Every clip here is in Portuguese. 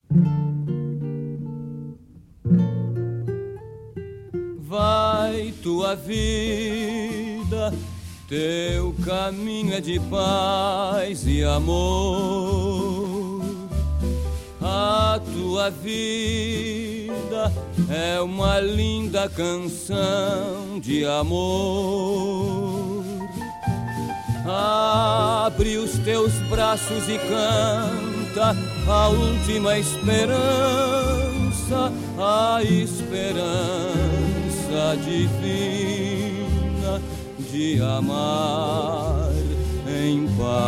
Vai tua vida, teu caminho é de paz e amor. A tua vida é uma linda canção de amor. Abre os teus braços e canta a última esperança, a esperança divina de amar em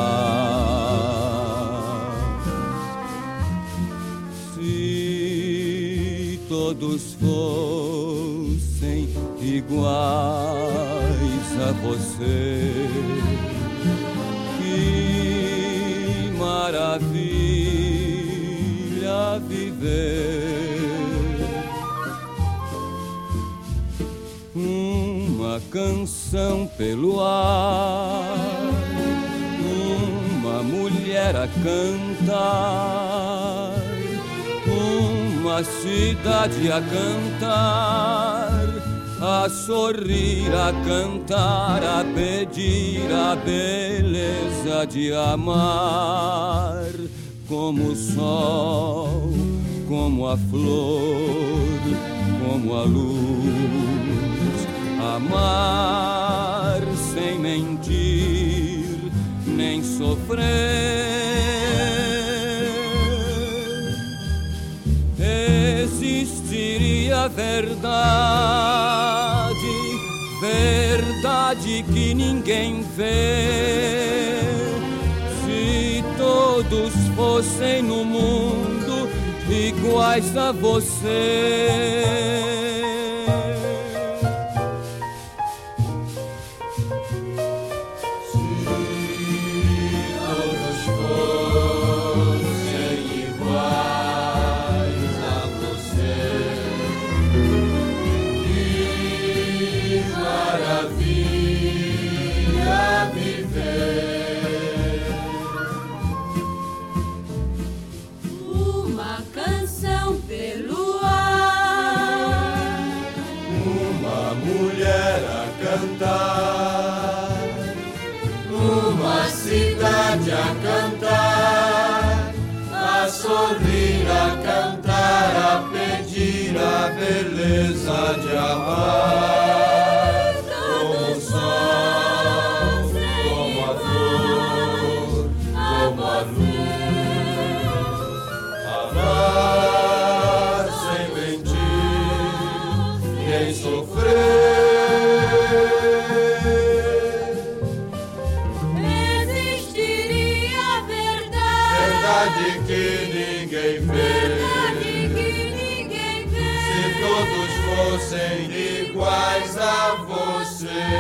paz. Se todos fossem iguais a você, que maravilha viver. Uma canção pelo ar, uma mulher a cantar, uma cidade a cantar, a sorrir, a cantar, a pedir a beleza de amar, como o sol, como a flor, como a luz, amar sem mentir nem sofrer. Existiria verdade, verdade que ninguém vê, se todos fossem no mundo iguais a você. Uma cidade a cantar, a sorrir, a cantar, a pedir a beleza de amar, como o sol, como a flor, como a luz, amar sem mentir, nem sofrer. Verdade que ninguém vê, se todos fossem iguais a você.